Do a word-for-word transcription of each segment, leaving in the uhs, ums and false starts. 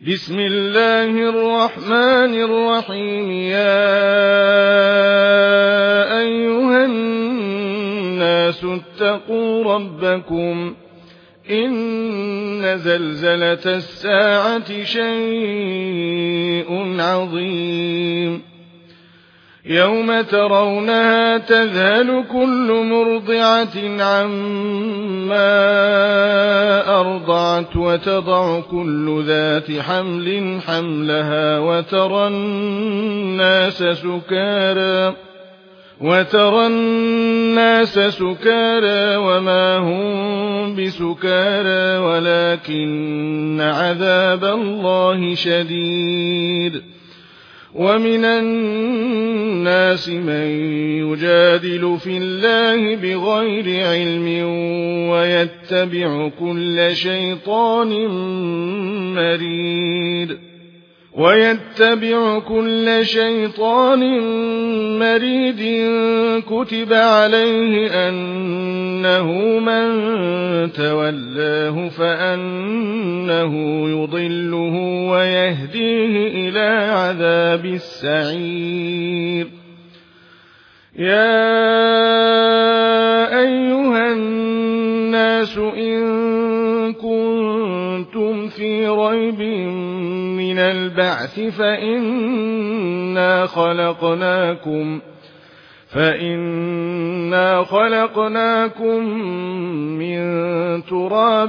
بسم الله الرحمن الرحيم. يا أيها الناس اتقوا ربكم إن زلزلة الساعة شيء عظيم يوم ترونها تذهل كل مرضعة عما أرضعت وتضع كل ذات حمل حملها وترى الناس سكارى وترى الناس سكارى وما هم بسكارى ولكن عذاب الله شديد. ومن الناس من يجادل في الله بغير علم ويتبع كل شيطان مريد ويتبع كل شيطان مريد كتب عليه أنه من تولاه فأنه يضله ويهديه إلى عذاب السعير. يا أيها الناس إن كنتم في ريب من البعث فإنا خلقناكم فإنا خلقناكم من تراب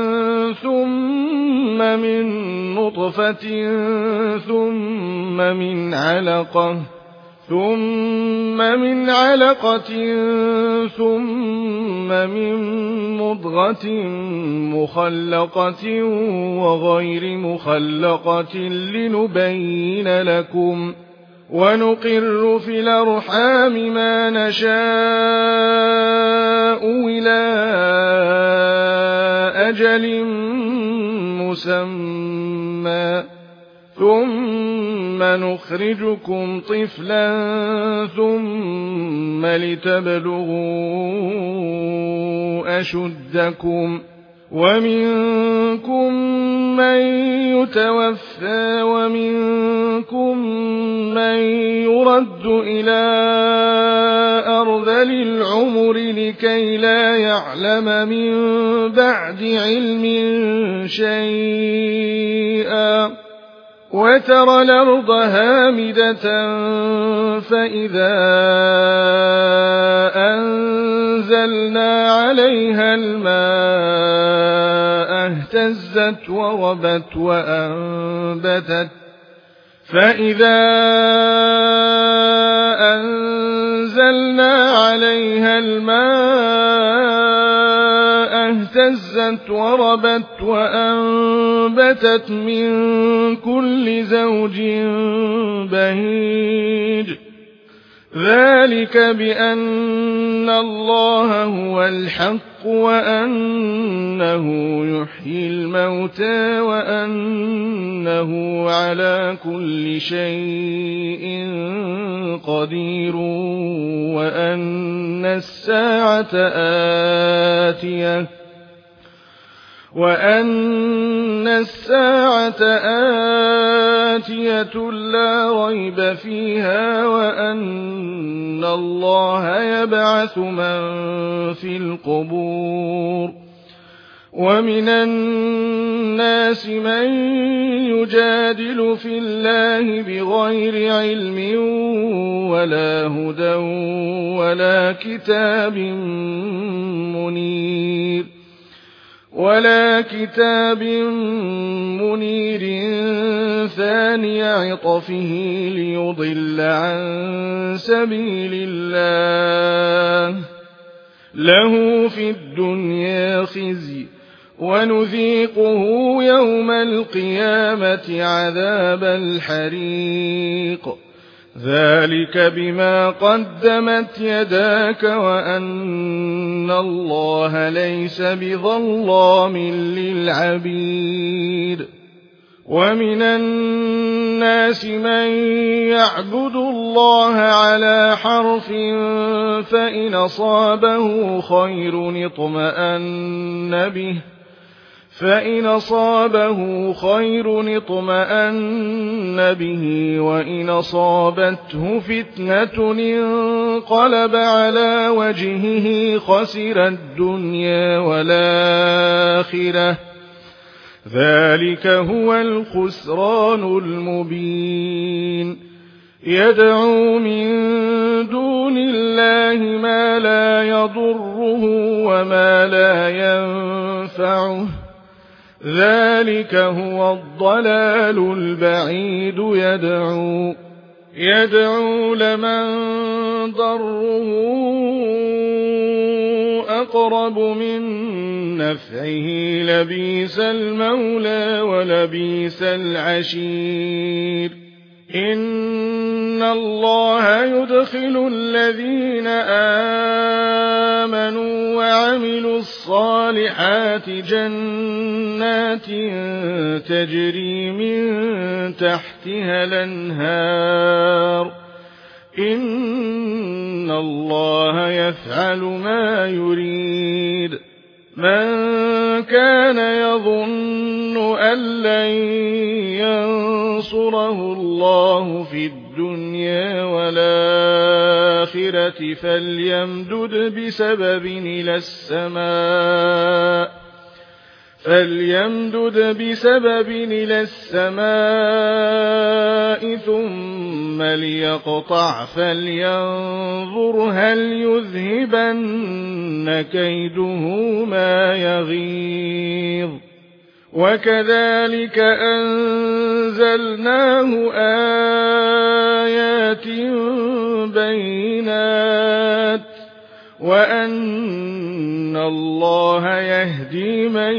ثم من نطفة ثم من علقة ثم من علقة ثم من مضغة مخلقة وغير مخلقة لنبين لكم ونقر في الأرحام ما نشاء إلى أجل مسمى ثم نخرجكم طفلا ثم لتبلغوا أشدكم ومنكم من يتوفى ومنكم من يرد إلى أرذل العمر لكي لا يعلم من بعد علم شيئا وترى الأرض هامدة فإذا أنزلنا عليها الماء اهتزت وربت وأنبتت فإذا أنزلنا عليها الماء اهتزت وربت وأنبتت من كل زوج بهيج. ذلك بأن الله هو الحق وأنه يحيي الموتى وأنه على كل شيء قدير وأن الساعة آتية وأن الساعة آتية لا ريب فيها وأن الله يبعث من في القبور. ومن الناس من يجادل في الله بغير علم ولا هدى ولا كتاب منير ولا كتاب منير ثاني عطفه ليضل عن سبيل الله له في الدنيا خزي ونذيقه يوم القيامة عذاب الحريق. ذلك بما قدمت يداك وأن الله ليس بظلام للعبيد. ومن الناس من يعبد الله على حرف فإن أصابه خير اطمأن به فإن أصابه خير اطمأن به وإن أصابته فتنة انقلب على وجهه خسر الدنيا والآخرة ذلك هو الخسران المبين يدعو من دون الله ما لا يضره وما لا ينفعه ذلك هو الضلال البعيد يدعو يدعو لمن ضره أقرب من نفعه لبئس المولى ولبئس العشير إن الله يدخل الذين آمنوا وعملوا الصالحات جنات تجري من تحتها الأنهار إن الله يفعل ما يريد من كان يظن أن لن ينصره الله في الدنيا والآخرة فليمدد بسبب إلى السماء فليمدد بسبب إلى السماء ثم ليقطع فلينظر هل يذهبن كيده ما يغيظ وكذلك أنزلناه آيات بينات وأن الله يهدي من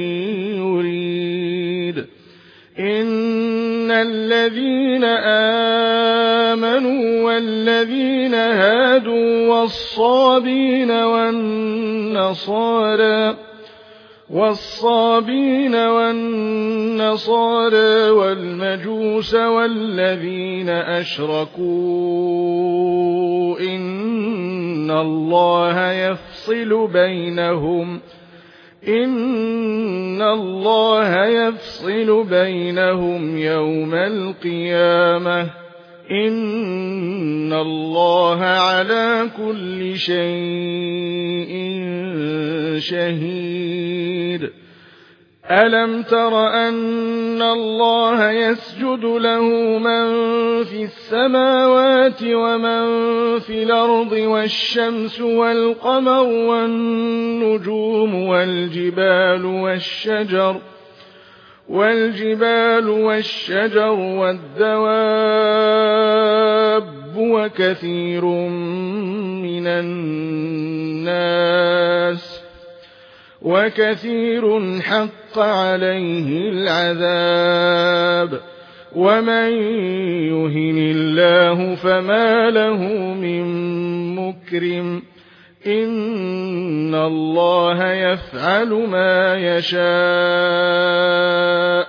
يريد إن الذين آمنوا والذين هادوا والصابين والنصارى والصابين والنصارى والمجوس والذين أشركوا إن الله يفصل بينهم إن الله يفصل بينهم يوم القيامة إن الله على كل شيء شهيد ألم تر أن الله يسجد له من في السماوات ومن في الأرض والشمس والقمر والنجوم والجبال والشجر والجبال والشجر والدواب وكثير من الناس وكثير حق عليه العذاب ومن يهن الله فما له من مكرم إن الله يفعل ما يشاء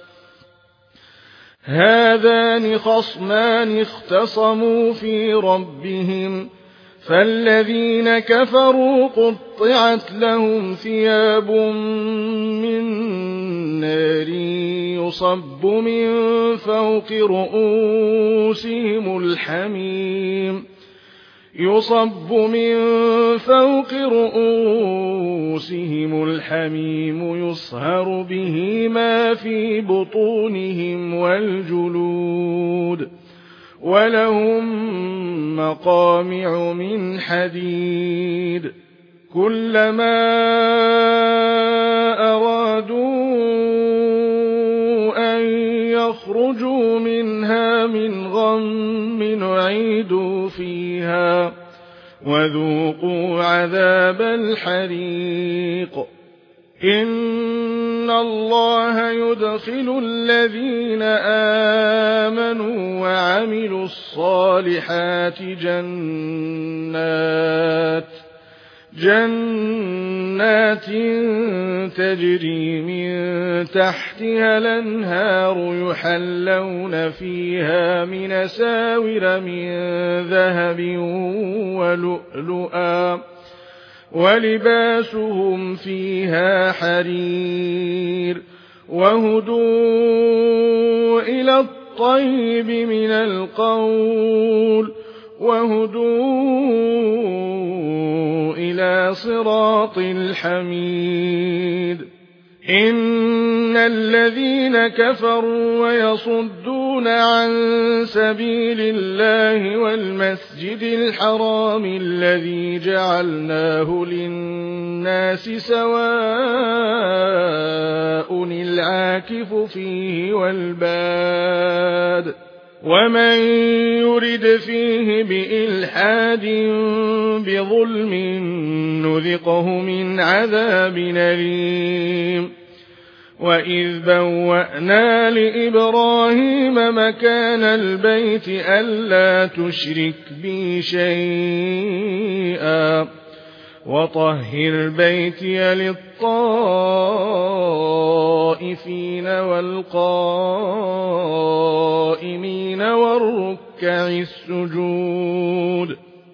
هذان خصمان اختصموا في ربهم فالذين كفروا قطعت لهم ثياب من نار يصب من فوق رؤوسهم الحميم يصب من فوق رؤوسهم الحميم يصهر به ما في بطونهم والجلود ولهم مقامع من حديد كلما أرادوا أن يخرجوا منها من غم أعيدوا فيها وذوقوا عذاب الحريق إن الله يدخل الذين آمنوا وعملوا الصالحات جنات جنات تجري من تحتها الأنهار يحلون فيها من أساور من ذهب ولؤلؤا ولباسهم فيها حرير وهدوا إلى الطيب من القول وهدوا إلى صراط الحميد إن الذين كفروا ويصدون عن سبيل الله والمسجد الحرام الذي جعلناه للناس سواء العاكف فيه والباد ومن يرد فيه بإلحاد بظلم نذقه من عذاب أليم وإذ بوأنا لإبراهيم مكان البيت ألا تشرك بي شيئا وطهر بيتي للطائفين والقائمين والركع السجود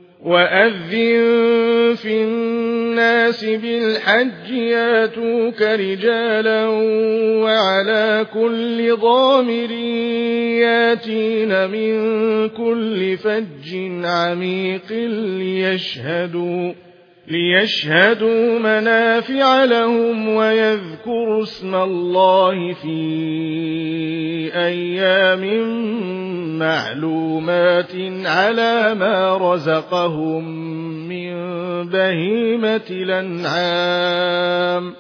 وأذن في الناس بالحج ياتوك رجالا وعلى كل ضامر ياتين من كل فج عميق ليشهدوا ليشهدوا منافع لهم ويذكروا اسم الله في أيام معلومات على ما رزقهم من بهيمة الأنعام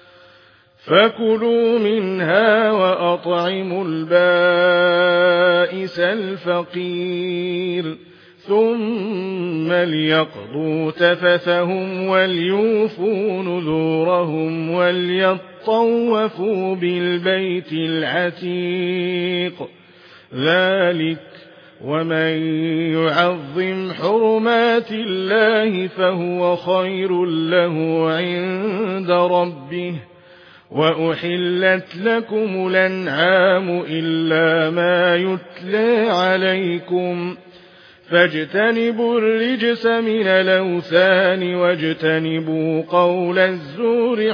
فكلوا منها وأطعموا البائس الفقير ثم ليقضوا تفثهم وليوفوا نذورهم وليطوفوا بالبيت العتيق ذلك ومن يعظم حرمات الله فهو خير له عند ربه وأحلت لكم الأنعام إلا ما يتلى عليكم فاجتنبوا الرجس من الأوثان واجتنبوا قول الزور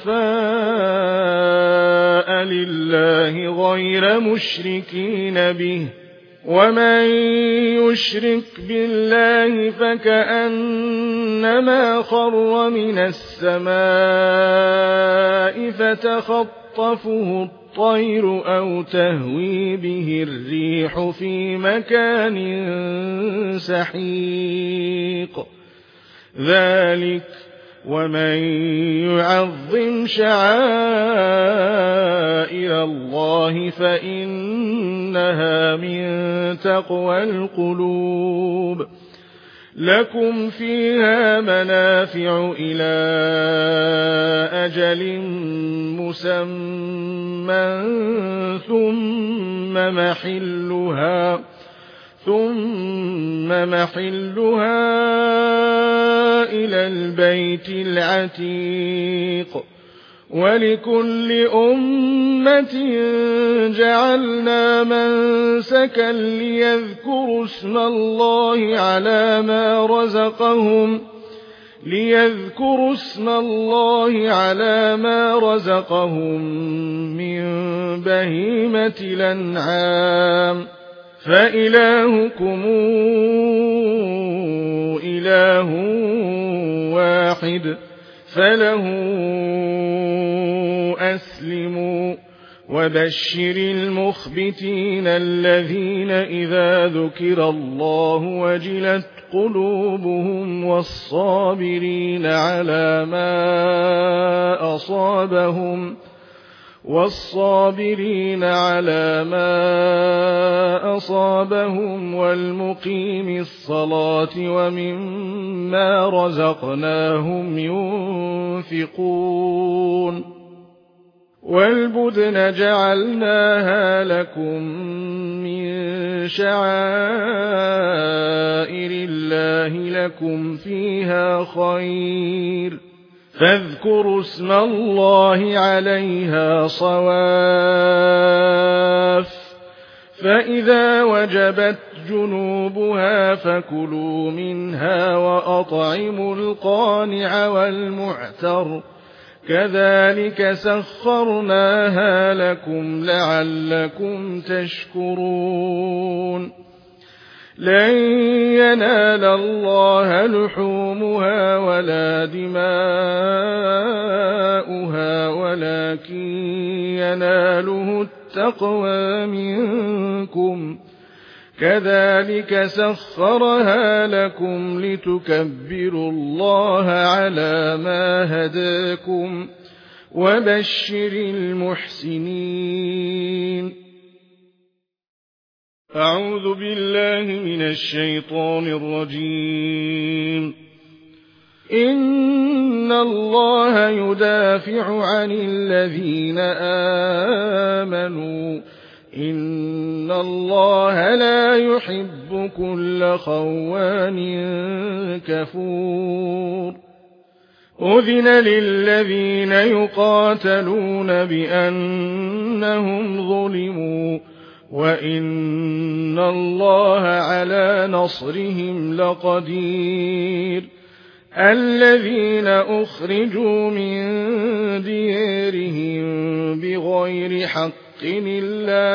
حنفاء لله غير مشركين به ومن يشرك بالله فكأنما خر من السماء فتخطفه الطير أو تهوي به الريح في مكان سحيق ذلك ومن يعظم شعائر الله فإنها من تقوى القلوب لكم فيها منافع إلى أجل مسمى ثم محلها ثم محلها إلى البيت العتيق ولكل أمة جعلنا منسكا ليذكروا اسم الله على ما رزقهم ليذكروا اسم الله على ما رزقهم من بهيمة الأنعام فإلهكم إله واحد فله أسلموا وبشر المخبتين الذين إذا ذكر الله وجلت قلوبهم والصابرين على ما أصابهم والصابرين على ما أصابهم والمقيم الصلاة ومما رزقناهم ينفقون والبدن جعلناها لكم من شعائر الله لكم فيها خير فاذكروا اسم الله عليها صواف فإذا وجبت جنوبها فكلوا منها وأطعموا القانع والمعتر كذلك سخرناها لكم لعلكم تشكرون لن ينال الله لحومها ولا دماؤها ولكن يناله التقوى منكم كذلك سخرها لكم لتكبروا الله على ما هداكم وبشر المحسنين. أعوذ بالله من الشيطان الرجيم. إن الله يدافع عن الذين آمنوا إن الله لا يحب كل خوان كفور أذن للذين يقاتلون بأنهم ظلموا وإن الله على نصرهم لقدير الذين أخرجوا من ديارهم بغير حق إلا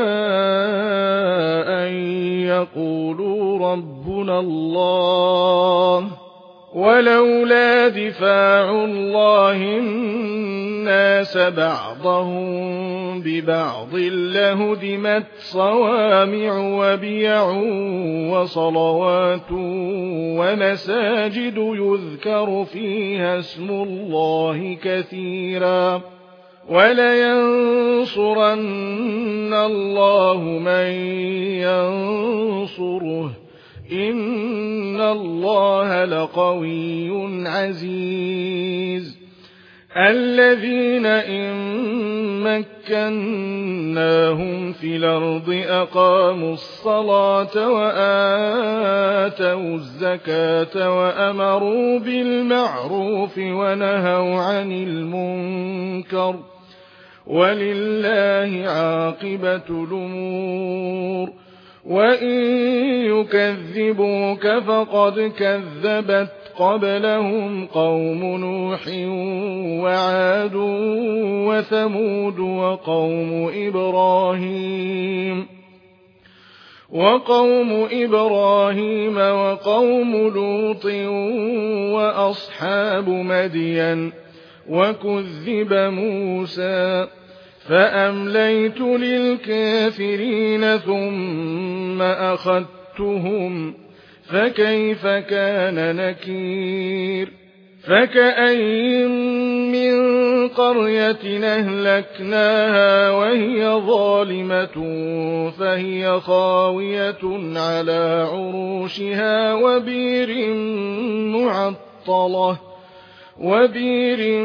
أن يقولوا ربنا الله ولولا دفاع الله الناس بعضهم ببعض لهدمت صوامع وبيع وصلوات ومساجد يذكر فيها اسم الله كثيرا ولينصرن الله من ينصره إن الله لقوي عزيز الذين إن مكناهم في الأرض أقاموا الصلاة وآتوا الزكاة وأمروا بالمعروف ونهوا عن المنكر ولله عاقبة الأمور وإن يكذبوك فقد كذبت قبلهم قوم نوح وعاد وثمود وقوم إبراهيم وقوم إبراهيم وقوم لوط وأصحاب مدين وكذب موسى فأمليت للكافرين ثم أخذتهم فكيف كان نكير فكأي من قرية أهلكناها وهي ظالمة فهي خاوية على عروشها وبير معطلة وبير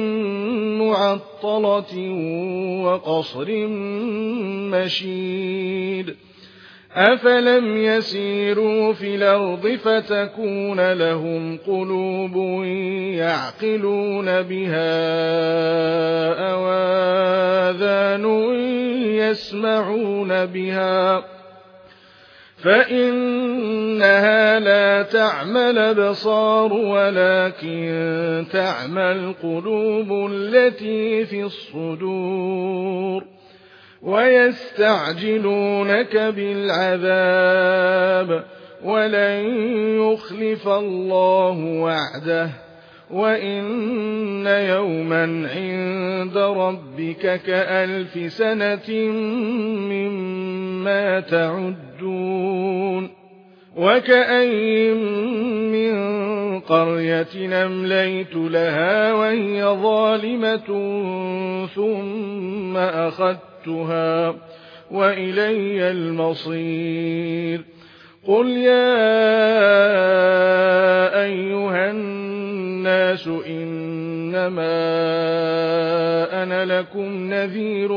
معطلة وقصر مشيد أفلم يسيروا في الأرض فتكون لهم قلوب يعقلون بها أو آذان يسمعون بها فإنها لا تعمى الأبصار ولكن تعمى القلوب التي في الصدور ويستعجلونك بالعذاب ولن يخلف الله وعده وإن يوما عند ربك كألف سنة مما تعدون وكأي من قرية أمليت لها وهي ظالمة ثم أخذتها وإلي المصير قل يا أيها الناس إنما أنا لكم نذير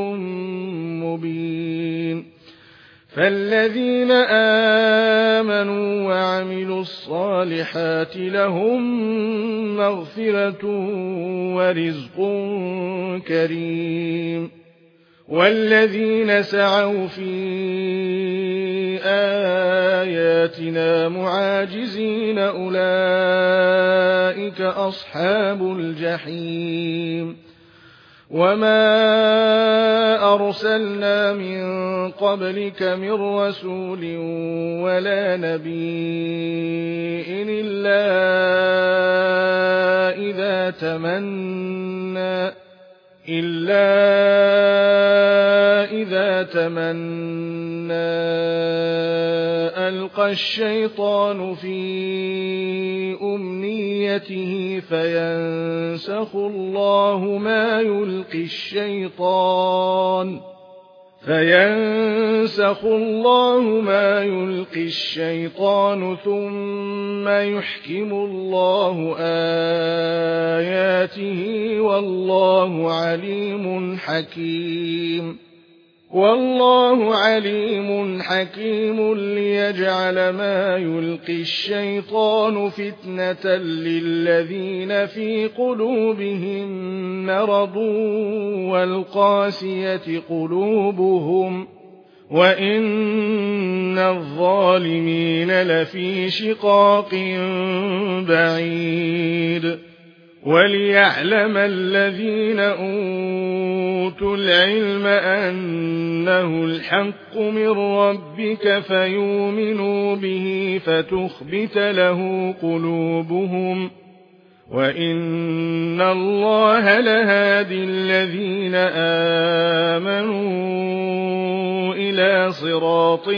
مبين فالذين آمنوا وعملوا الصالحات لهم مغفرة ورزق كريم والذين سعوا في آياتنا معاجزين أولئك أصحاب الجحيم وما أرسلنا من قبلك من رسول ولا نبي إلا إذا تمنى إلا إذا تمنى ألقى الشيطان في أمنيته فينسخ الله ما يلقي الشيطان فينسخ الله ما يلقي الشيطان ثم يحكم الله آياته والله عليم حكيم والله عليم حكيم ليجعل ما يلقي الشيطان فتنة للذين في قلوبهم مرض والقاسية قلوبهم وإن الظالمين لفي شقاق بعيد وليعلم الذين أوتوا العلم أنه الحق من ربك فيؤمنوا به فتخبت له قلوبهم وإن الله لهادي الذين آمنوا إلى صراط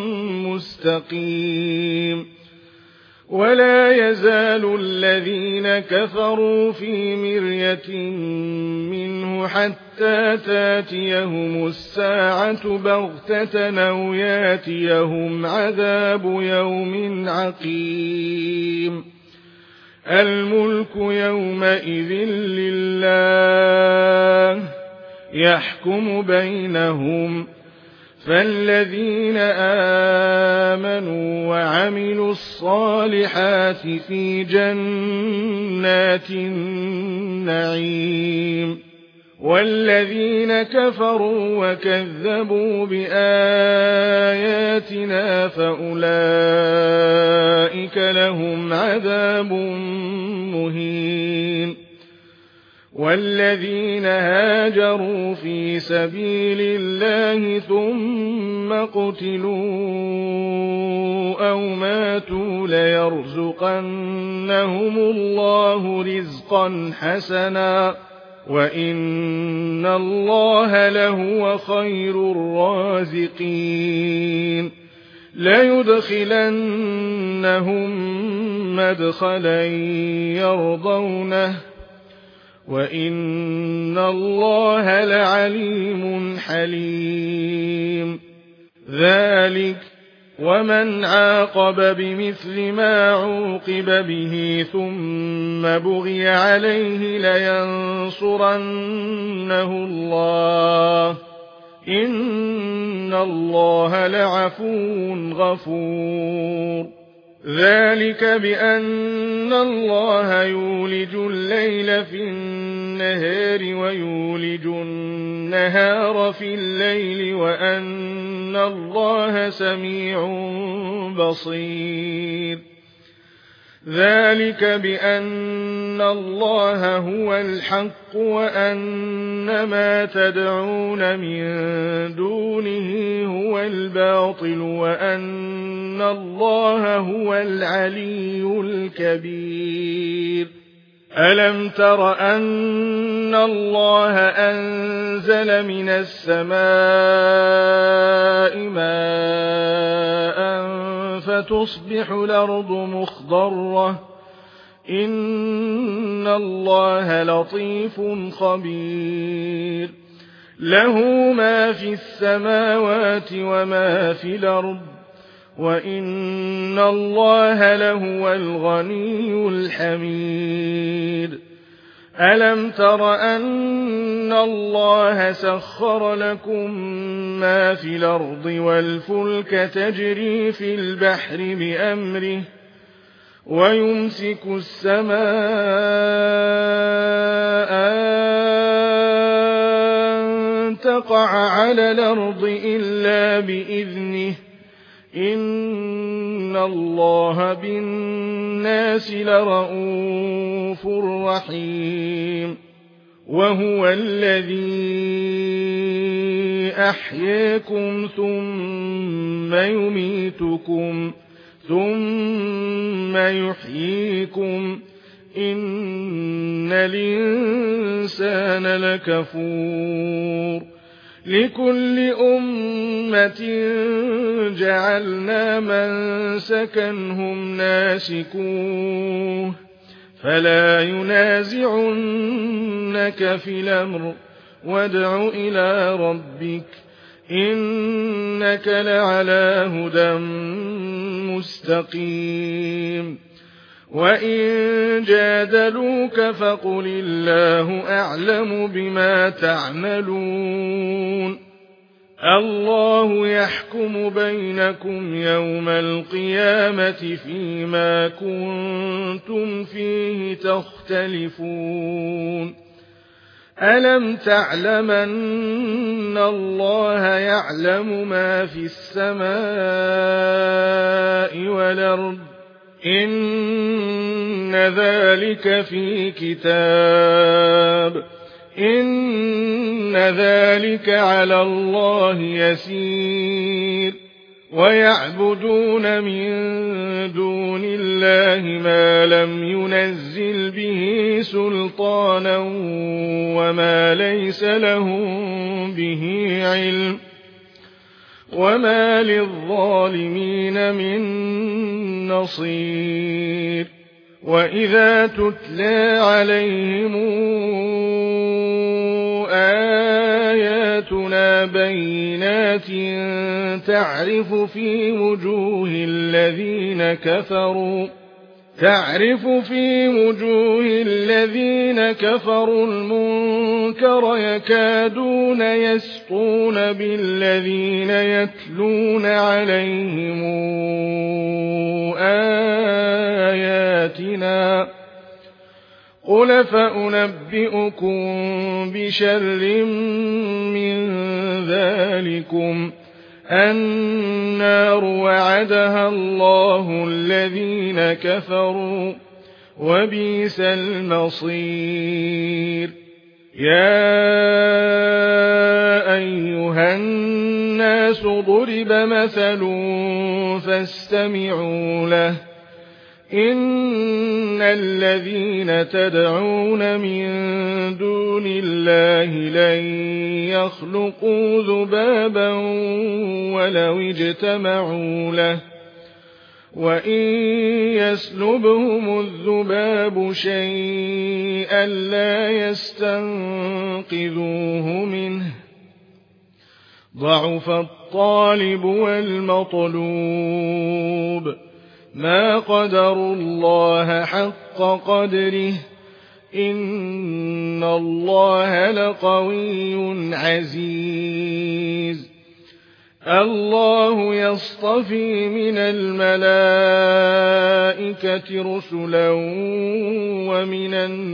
مستقيم ولا يزال الذين كفروا في مرية منه حتى تاتيهم الساعة بغتة أو ياتيهم عذاب يوم عقيم الملك يومئذ لله يحكم بينهم فالذين آمنوا وعملوا الصالحات في جنات النعيم والذين كفروا وكذبوا بآياتنا فأولئك لهم عذاب مهين والذين هاجروا في سبيل الله ثم قتلوا أو ماتوا ليرزقنهم الله رزقا حسنا وإن الله لهو خير الرازقين ليدخلنهم مدخلا يرضونه وإن الله لعليم حليم ذلك ومن عاقب بمثل ما عوقب به ثم بغي عليه لينصرنه الله إن الله لعفو غفور ذلك بأن الله يولج الليل في النهار ويولج النهار في الليل وأن الله سميع بصير ذلك بأن الله هو الحق وأن ما تدعون من دونه هو الباطل وأن الله هو العلي الكبير ألم تر أن الله أنزل من السماء ماء فتصبح الأرض مخضرة إن الله لطيف خبير له ما في السماوات وما في الأرض وإن الله لهو الغني الحميد ألم تر أن الله سخر لكم ما في الأرض والفلك تجري في البحر بأمره ويمسك السماء أن تقع على الأرض إلا بإذنه إن الله بالناس لرءوف رحيم وهو الذي أحياكم ثم يميتكم ثم يحييكم إن الإنسان لكفور لكل أمة جعلنا منسكا هم ناسكوه فلا ينازعنك في الأمر وادع إلى ربك إنك لعلى هدى مستقيم وإن جادلوك فقل الله أعلم بما تعملون الله يحكم بينكم يوم القيامة فيما كنتم فيه تختلفون ألم تعلم أن الله يعلم ما في السماء والأرض إن ذلك في كتاب إن ذلك على الله يسير ويعبدون من دون الله ما لم ينزل به سلطانا وما ليس لهم به علم وما للظالمين من نصير وإذا تتلى عليهم آياتنا بينات تعرف في وجوه الذين كفروا تعرف في وجوه الذين كفروا المنكر يكادون يسطون بالذين يتلون عليهم آياتنا قل فأنبئكم بشر من ذلكم النار وعدها الله الذين كفروا وبئس المصير يا أيها الناس ضرب مثل فاستمعوا له إن الذين تدعون من دون الله لن يخلقوا ذبابا ولو اجتمعوا له وإن يسلبهم الذباب شيئا لا يستنقذوه منه ضعف الطالب والمطلوب ما قدروا الله حق قدره إن الله لقوي عزيز الله يصطفي من الملائكة رسلا ومن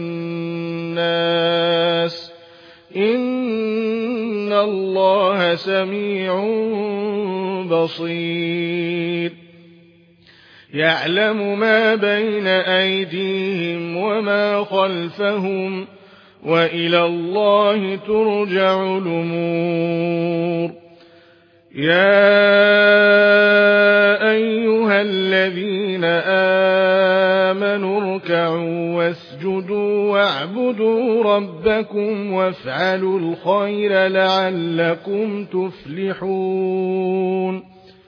الناس إن الله سميع بصير يعلم ما بين أيديهم وما خلفهم وإلى الله ترجع الأمور يا أيها الذين آمنوا اركعوا واسجدوا واعبدوا ربكم وافعلوا الخير لعلكم تفلحون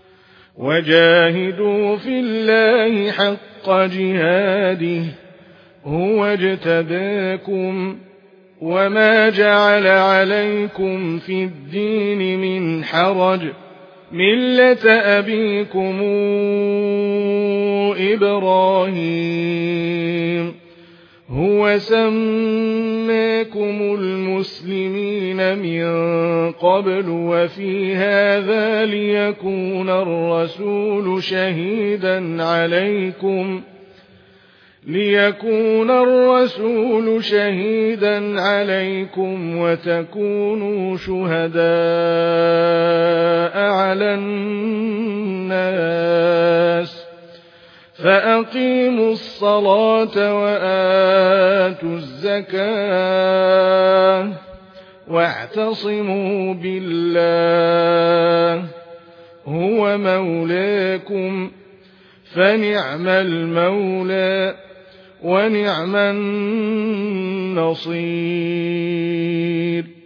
وجاهدوا في الله حق جهاده هو اجتباكم وما جعل عليكم في الدين من حرج ملة أبيكم إبراهيم هو سماكم المسلمين من قبل وفي هذا ليكون الرسول شهيدا عليكم ليكون الرسول شهيدا عليكم وتكونوا شهداء على الناس فأقيموا الصلاة وآتوا الزكاة واعتصموا بالله هو مولاكم فنعم المولى ونعم النصير.